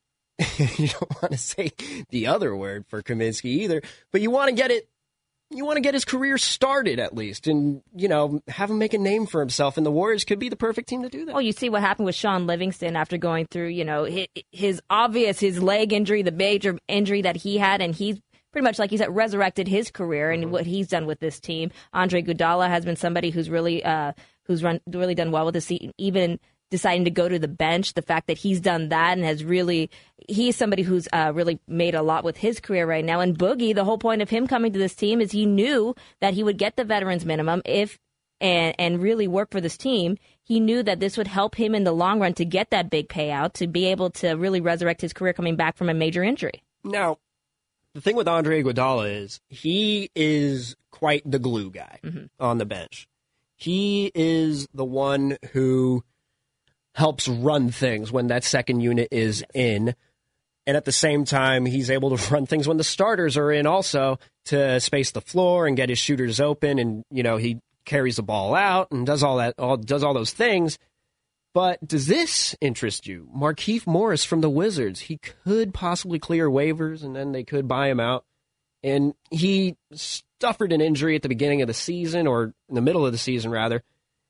you don't want to say the other word for Kaminsky either. But you want to get it, you want to get his career started at least and, you know, have him make a name for himself. And the Warriors could be the perfect team to do that. Well, you see what happened with Sean Livingston after going through, you know, his, his obvious, his leg injury, the major injury that he had, and he's pretty much, like you said, resurrected his career and mm-hmm. what he's done with this team. Andre Iguodala has been somebody who's really, uh, who's run really done well with this team, even deciding to go to the bench. The fact that he's done that and has really, he's somebody who's uh, really made a lot with his career right now. And Boogie, the whole point of him coming to this team is he knew that he would get the veterans minimum if and and really work for this team. He knew that this would help him in the long run to get that big payout, to be able to really resurrect his career coming back from a major injury. Now, the thing with Andre Iguodala is he is quite the glue guy mm-hmm. on the bench. He is the one who helps run things when that second unit is yes. in. And at the same time, he's able to run things when the starters are in also to space the floor and get his shooters open. And, you know, he carries the ball out and does all that, all, does all those things. But does this interest you? Markieff Morris from the Wizards. He could possibly clear waivers and then they could buy him out. And he suffered an injury at the beginning of the season, or in the middle of the season, rather.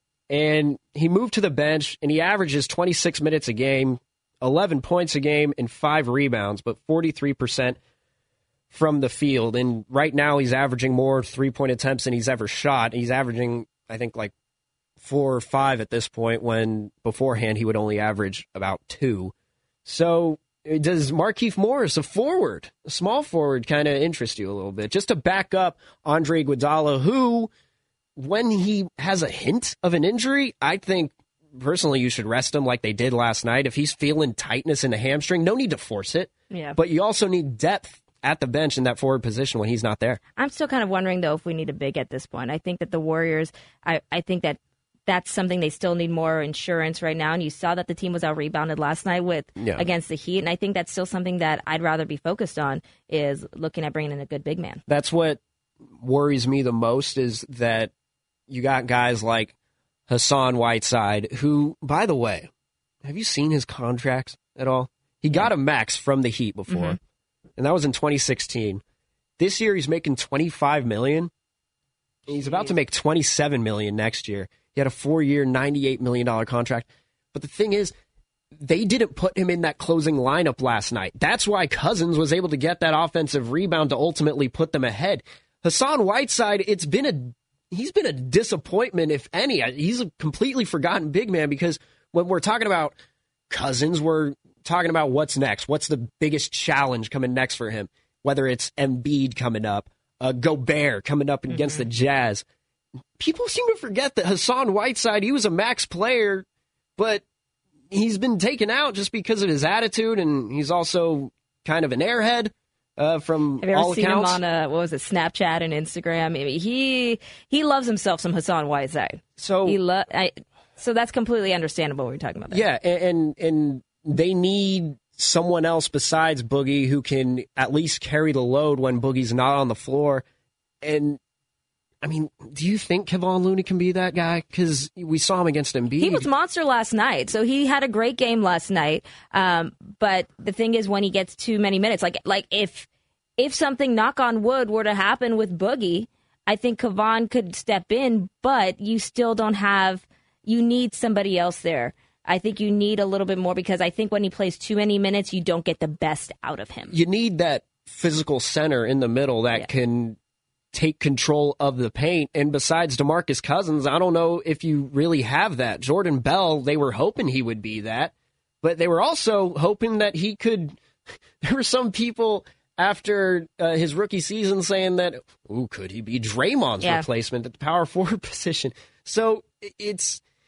And he moved to the bench, and he averages twenty-six minutes a game, eleven points a game, and five rebounds, but forty-three percent from the field. And right now he's averaging more three-point attempts than he's ever shot. He's averaging, I think, like four or five at this point, when beforehand he would only average about two. So does Markieff Morris, a forward, a small forward, kind of interest you a little bit? Just to back up Andre Iguodala, who, when he has a hint of an injury, I think personally you should rest him like they did last night. If he's feeling tightness in the hamstring, no need to force it. Yeah. But you also need depth at the bench in that forward position when he's not there. I'm still kind of wondering, though, if we need a big at this point. I think that the Warriors, I, I think that that's something they still need more insurance right now. And you saw that the team was out-rebounded last night with yeah. against the Heat. And I think that's still something that I'd rather be focused on, is looking at bringing in a good big man. That's what worries me the most, is that you got guys like Hassan Whiteside, who, by the way, have you seen his contracts at all? He got a max from the Heat before, mm-hmm. and that was in twenty sixteen. This year he's making twenty-five million dollars. He's about to make twenty-seven million dollars next year. He had a four-year, ninety-eight million dollars contract. But the thing is, they didn't put him in that closing lineup last night. That's why Cousins was able to get that offensive rebound to ultimately put them ahead. Hassan Whiteside, it's been a He's been a disappointment, if any. He's a completely forgotten big man, because when we're talking about Cousins, we're talking about what's next. What's the biggest challenge coming next for him? Whether it's Embiid coming up, uh, Gobert coming up against mm-hmm. the Jazz. People seem to forget that Hassan Whiteside, he was a max player, but he's been taken out just because of his attitude, and he's also kind of an airhead. Uh, from Have you ever all seen accounts. him on uh, what was it, Snapchat and Instagram? I mean, he he loves himself some Hassan Whiteside. So he lo- I, so that's completely understandable what we're talking about there. Yeah, and and they need someone else besides Boogie who can at least carry the load when Boogie's not on the floor. And I mean, do you think Kevon Looney can be that guy? Because we saw him against Embiid. He was monster last night, so he had a great game last night. Um, but the thing is, when he gets too many minutes, like like if if something, knock on wood, were to happen with Boogie, I think Kevon could step in, but you still don't have, you need somebody else there. I think you need a little bit more, because I think when he plays too many minutes, you don't get the best out of him. You need that physical center in the middle that yeah. can take control of the paint. And besides DeMarcus Cousins, I don't know if you really have that. Jordan Bell, they were hoping he would be that, but they were also hoping that he could. There were some people after uh, his rookie season saying that, ooh, could he be Draymond's yeah. replacement at the power forward position? So it's,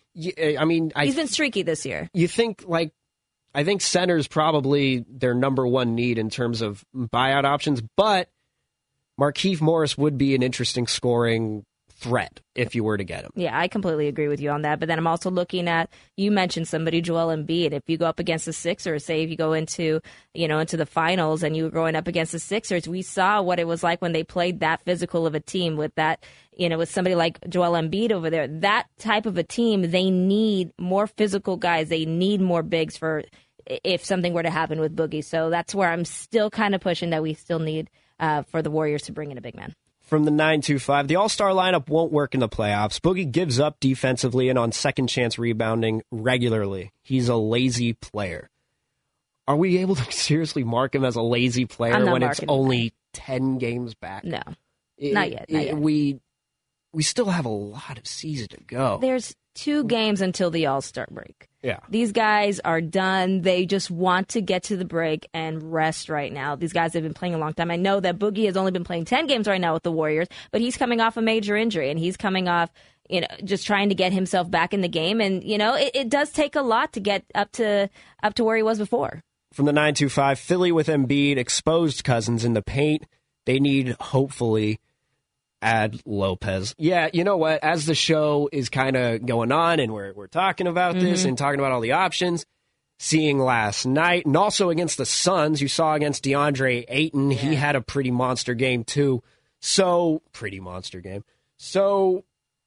Yeah, I mean, I, he's been streaky this year. You think like, I think center is probably their number one need in terms of buyout options, but Markieff Morris would be an interesting scoring threat if you were to get him. Yeah, I completely agree with you on that. But then I'm also looking at, you mentioned somebody, Joel Embiid. If you go up against the Sixers, say if you go into, you know, into the finals and you were going up against the Sixers, we saw what it was like when they played that physical of a team with that, you know, with somebody like Joel Embiid over there. That type of a team, they need more physical guys. They need more bigs for if something were to happen with Boogie. So that's where I'm still kind of pushing that we still need uh, for the Warriors to bring in a big man. From the nine two five, the All-Star lineup won't work in the playoffs. Boogie gives up defensively and on second-chance rebounding regularly. He's a lazy player. Are we able to seriously mark him as a lazy player when it's only him. ten games back? No, it, not yet. Not it, yet. We we still have a lot of season to go. There's two games until the All-Star break. Yeah. These guys are done. They just want to get to the break and rest right now. These guys have been playing a long time. I know that Boogie has only been playing ten games right now with the Warriors, but he's coming off a major injury, and he's coming off, you know, just trying to get himself back in the game. And, you know, it, it does take a lot to get up to up to where he was before. From the nine two five, Philly with Embiid exposed Cousins in the paint. They need, hopefully, add Lopez. Yeah, you know what? As the show is kind of going on and we're we're talking about mm-hmm. this and talking about all the options, seeing last night and also against the Suns, you saw against DeAndre Ayton, yeah. he had a pretty monster game too. So, pretty monster game. So,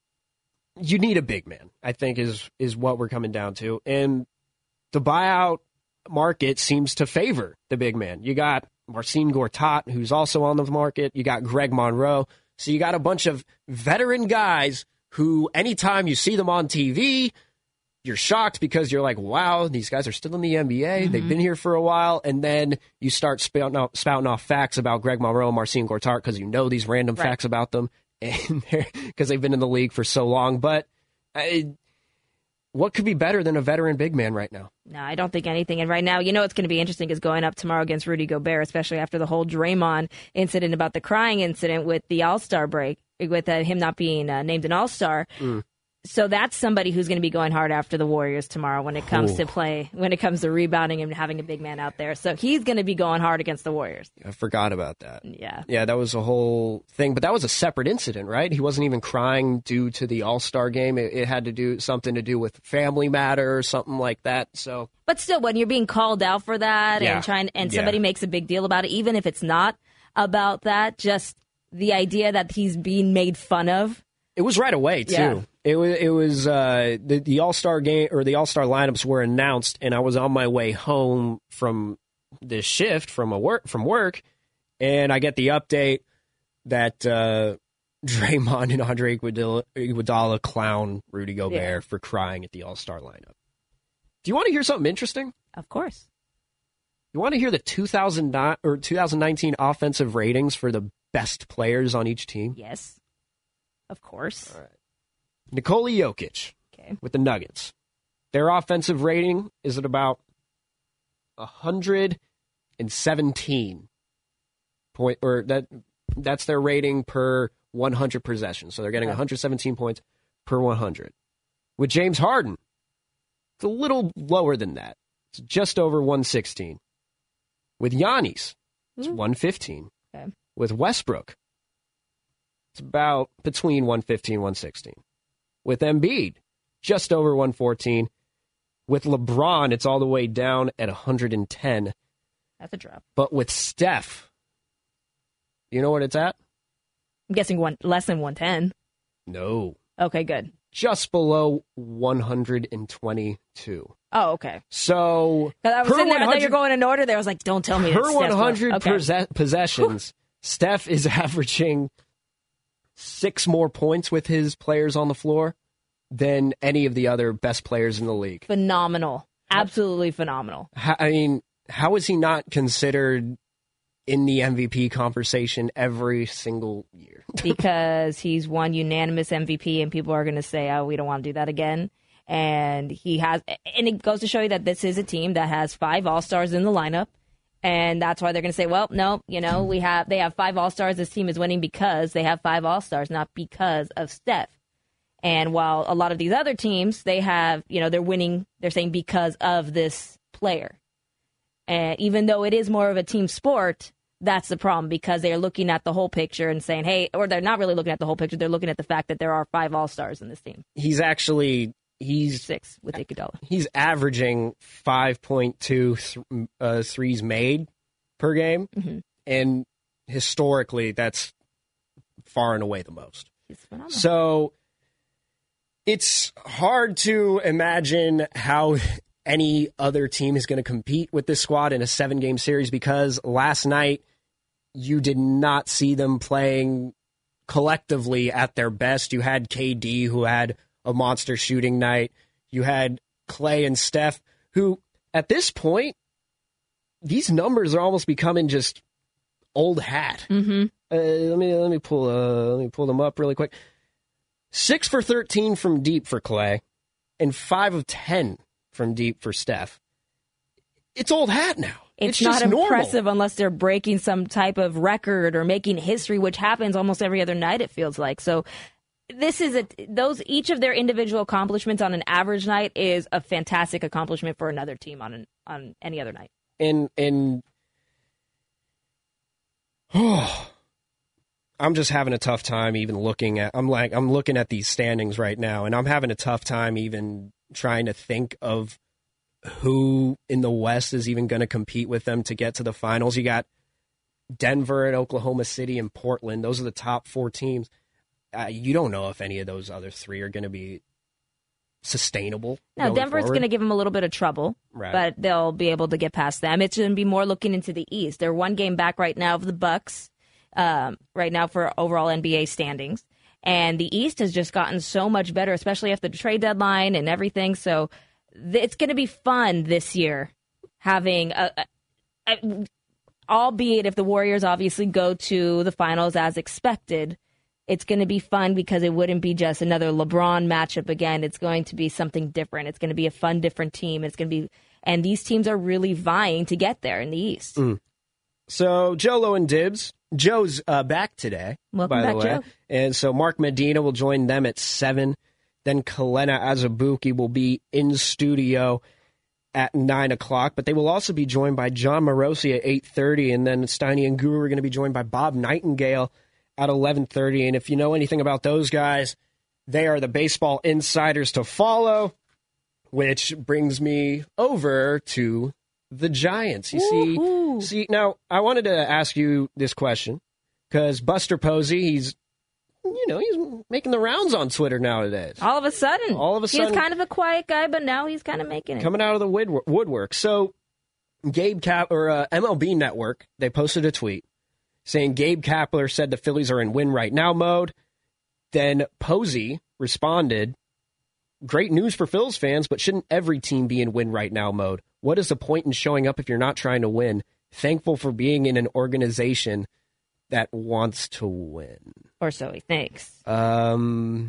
you need a big man, I think is is what we're coming down to. And the buyout market seems to favor the big man. You got Marcin Gortat, who's also on the market. You got Greg Monroe. So you got a bunch of veteran guys who, anytime you see them on T V, you're shocked because you're like, wow, these guys are still in the N B A. Mm-hmm. They've been here for a while. And then you start spouting off, spouting off facts about Greg Monroe and Marcin Gortat because you know these random right. facts about them and because they've been in the league for so long. But I, what could be better than a veteran big man right now? No, I don't think anything. And right now, you know what's going to be interesting is going up tomorrow against Rudy Gobert, especially after the whole Draymond incident about the crying incident with the All-Star break, with uh, him not being uh, named an All-Star. Mm. So that's somebody who's going to be going hard after the Warriors tomorrow when it comes Ooh. to play, when it comes to rebounding and having a big man out there. So he's going to be going hard against the Warriors. I forgot about that. Yeah. Yeah, that was a whole thing. But that was a separate incident, right? He wasn't even crying due to the All-Star game. It, it had to do something to do with family matter or something like that. So, But still, when you're being called out for that yeah. and trying, and yeah. somebody makes a big deal about it, even if it's not about that, just the idea that he's being made fun of. It was right away, too. Yeah. It was it was uh, the the All Star game or the All Star lineups were announced, and I was on my way home from this shift from a work from work, and I get the update that uh, Draymond and Andre Iguodala, Iguodala clown Rudy Gobert yeah. for crying at the All Star lineup. Do you want to hear something interesting? Of course. You want to hear the two thousand nine or two thousand nineteen offensive ratings for the best players on each team? Yes, of course. All right. Nikola Jokic okay. with the Nuggets. Their offensive rating is at about one hundred seventeen point, or that that's their rating per one hundred possessions. So they're getting yeah. one hundred seventeen points per one hundred. With James Harden, it's a little lower than that. It's just over one sixteen. With Giannis, it's mm-hmm. one fifteen. Okay. With Westbrook, it's about between one fifteen and one sixteen. With Embiid, just over one fourteen. With LeBron, it's all the way down at one hundred ten. That's a drop. But with Steph, you know what it's at? I'm guessing one less than one ten. No. Okay, good. Just below one hundred twenty-two. Oh, okay. So, I was in there, I thought you were going in order there. I was like, don't tell me per that one hundred okay. possess- possessions, Steph is averaging six more points with his players on the floor than any of the other best players in the league. Phenomenal. Absolutely phenomenal. How, I mean, how is he not considered in the M V P conversation every single year? Because he's won unanimous M V P and people are going to say, oh, we don't want to do that again. And he has, and it goes to show you that this is a team that has five All-Stars in the lineup. And that's why they're going to say, well, no, you know, we have, they have five All-Stars. This team is winning because they have five All-Stars, not because of Steph. And while a lot of these other teams, they have, you know, they're winning, they're saying because of this player. And even though it is more of a team sport, that's the problem because they're looking at the whole picture and saying, hey, or they're not really looking at the whole picture. They're looking at the fact that there are five All-Stars in this team. He's actually, he's six with Iguodala. He's averaging five point two th- uh, threes made per game. Mm-hmm. And historically, that's far and away the most. He's phenomenal. So it's hard to imagine how any other team is going to compete with this squad in a seven-game series because last night you did not see them playing collectively at their best. You had K D, who had a monster shooting night. You had Clay and Steph, who at this point, these numbers are almost becoming just old hat. Mm-hmm. Uh, let me let me pull uh, let me pull them up really quick. Six for thirteen from deep for Clay, and five of ten from deep for Steph. It's old hat now. It's, It's not just normal. impressive unless they're breaking some type of record or making history, which happens almost every other night, it feels like. So this is a, those each of their individual accomplishments on an average night is a fantastic accomplishment for another team on an, on any other night. And and oh, I'm just having a tough time even looking at. I'm like I'm looking at these standings right now, and I'm having a tough time even trying to think of who in the West is even going to compete with them to get to the finals. You got Denver and Oklahoma City and Portland. Those are the top four teams. Uh, you don't know if any of those other three are going to be sustainable. No, Denver's going to give them a little bit of trouble, right. but they'll be able to get past them. It's going to be more looking into the East. They're one game back right now of the Bucks, um, right now for overall N B A standings. And the East has just gotten so much better, especially after the trade deadline and everything. So th- it's going to be fun this year, having a, a, a, albeit if the Warriors obviously go to the finals as expected, it's going to be fun because it wouldn't be just another LeBron matchup again. It's going to be something different. It's going to be a fun, different team. It's going to be, and these teams are really vying to get there in the East. Mm. So Joe and Dibs, Joe's uh, back today. Welcome by back, the way. Joe. And so Mark Medina will join them at seven. Then Kalena Azubuike will be in studio at nine o'clock. But they will also be joined by John Morosi at eight thirty, and then Steiny and Guru are going to be joined by Bob Nightingale at eleven thirty. And if you know anything about those guys, they are the baseball insiders to follow, which brings me over to the Giants. You Woo-hoo. see, see, now I wanted to ask you this question because Buster Posey, he's, you know, he's making the rounds on Twitter nowadays. All of a sudden. All of a sudden. He's kind of a quiet guy, but now he's kind of making it. Coming out of the wood- woodwork. So Gabe Cap or uh, M L B Network, they posted a tweet saying Gabe Kapler said the Phillies are in win right now mode. Then Posey responded, great news for Phillies fans, but shouldn't every team be in win right now mode? What is the point in showing up if you're not trying to win? Thankful for being in an organization that wants to win. Or so he thinks. Um,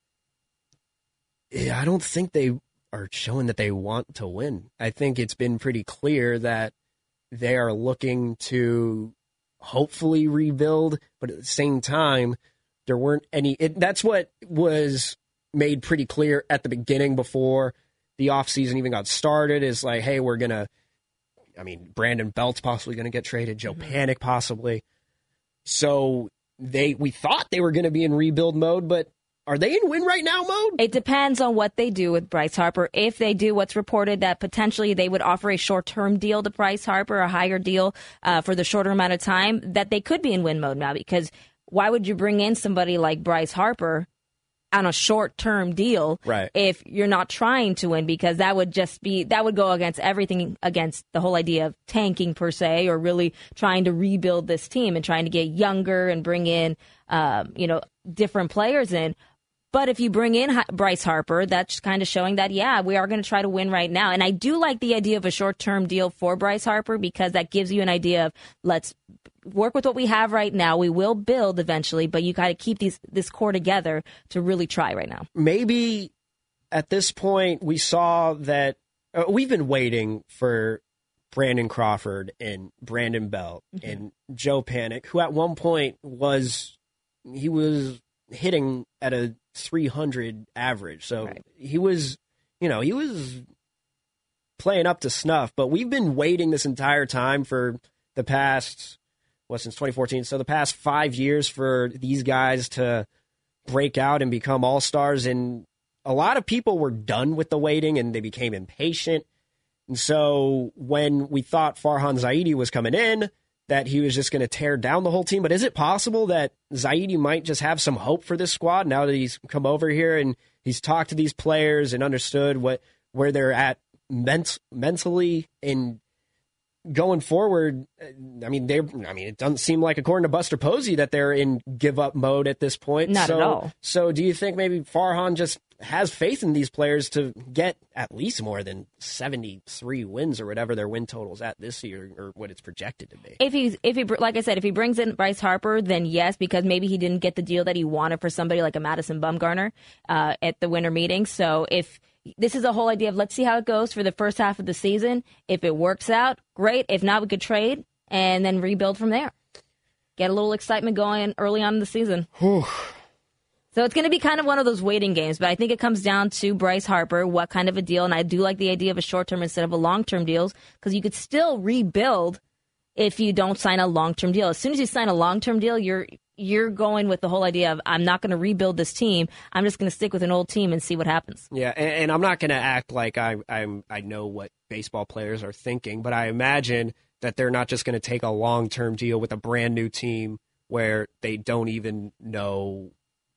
yeah, I don't think they are showing that they want to win. I think it's been pretty clear that they are looking to hopefully rebuild, but at the same time, there weren't any. It, that's what was made pretty clear at the beginning before the offseason even got started is like, hey, we're going to, I mean, Brandon Belt's possibly going to get traded, Joe Mm-hmm. Panic possibly. So they we thought they were going to be in rebuild mode, but are they in win right now mode? It depends on what they do with Bryce Harper. If they do what's reported that potentially they would offer a short-term deal to Bryce Harper, a higher deal uh, for the shorter amount of time, that they could be in win mode now because why would you bring in somebody like Bryce Harper on a short-term deal right. if you're not trying to win? Because that would just be, that would go against everything, against the whole idea of tanking per se, or really trying to rebuild this team and trying to get younger and bring in, um, you know, different players in. But if you bring in Bryce Harper, that's kind of showing that, yeah, we are going to try to win right now. And I do like the idea of a short-term deal for Bryce Harper because that gives you an idea of let's work with what we have right now. We will build eventually, but you got to keep these this core together to really try right now. Maybe at this point we saw that uh, we've been waiting for Brandon Crawford and Brandon Belt mm-hmm. and Joe Panic, who at one point was he was hitting at a three hundred average. So right. he was, you know, he was playing up to snuff. But we've been waiting this entire time for the past, well, since twenty fourteen, so the past five years for these guys to break out and become all-stars. And a lot of people were done with the waiting, and they became impatient. And so when we thought Farhan Zaidi was coming in, that he was just going to tear down the whole team. But is it possible that Zaidi might just have some hope for this squad now that he's come over here and he's talked to these players and understood what where they're at ment- mentally and going forward? I mean, they. I mean, it doesn't seem like, according to Buster Posey, that they're in give-up mode at this point. Not so, at all. So do you think maybe Farhan just has faith in these players to get at least more than seventy-three wins or whatever their win total's at this year, or what it's projected to be? If he's, if he, like I said, if he brings in Bryce Harper, then yes, because maybe he didn't get the deal that he wanted for somebody like a Madison Bumgarner uh, at the winter meeting. So if this is the whole idea of let's see how it goes for the first half of the season. If it works out, great. If not, we could trade and then rebuild from there. Get a little excitement going early on in the season. Whew. So it's going to be kind of one of those waiting games, but I think it comes down to Bryce Harper, what kind of a deal. And I do like the idea of a short-term instead of a long-term deals, because you could still rebuild if you don't sign a long-term deal. As soon as you sign a long-term deal, you're you're going with the whole idea of, I'm not going to rebuild this team. I'm just going to stick with an old team and see what happens. Yeah, and, and I'm not going to act like I I'm I know what baseball players are thinking, but I imagine that they're not just going to take a long-term deal with a brand new team where they don't even know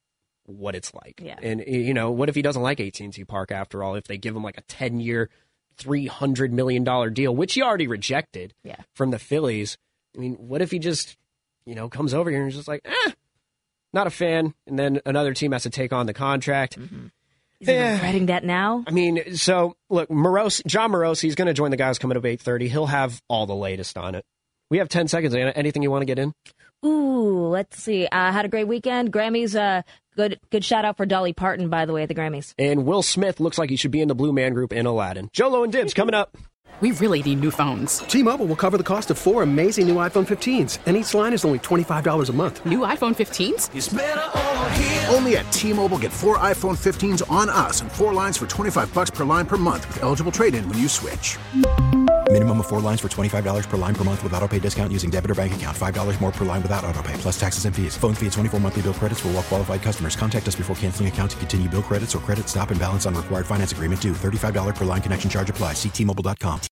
what it's like. Yeah. And, you know, what if he doesn't like A T and T Park after all, if they give him like a ten-year, three hundred million dollars deal, which he already rejected yeah. from the Phillies. I mean, what if he just, you know, comes over here and is just like, eh, not a fan, and then another team has to take on the contract. Mm-hmm. Is he yeah. regretting that now? I mean, so, look, Morosi, John Morosi, he's going to join the guys coming up at eight thirty. He'll have all the latest on it. We have ten seconds. Anything you want to get in? Ooh, let's see. I uh, had a great weekend. Grammys, uh, good good shout out for Dolly Parton, by the way, at the Grammys. And Will Smith looks like he should be in the Blue Man Group in Aladdin. Jolo and Dibs coming up. We really need new phones. T-Mobile will cover the cost of four amazing new iPhone fifteens, and each line is only twenty-five dollars a month. New iPhone fifteens? It's better over here. Only at T-Mobile, get four iPhone fifteens on us and four lines for twenty-five bucks per line per month with eligible trade-in when you switch. Minimum of four lines for twenty-five dollars per line per month with autopay discount using debit or bank account. five dollars more per line without autopay, plus taxes and fees. Phone fee at twenty-four monthly bill credits for well-qualified customers. Contact us before canceling account to continue bill credits or credit stop and balance on required finance agreement due. thirty-five dollars per line connection charge applies. See T Mobile dot com.